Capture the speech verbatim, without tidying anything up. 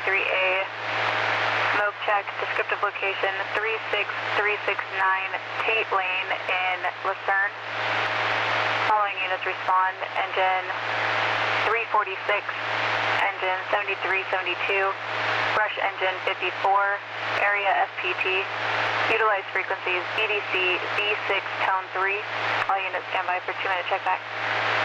three A. Smoke check, descriptive location three six three six nine Tate Lane in Lucerne. Following units respond, engine three forty-six, engine seventy-three seventy-two, brush engine fifty-four, area S P T. Utilize frequencies E D C V six tone three. All units stand by for two minute check back.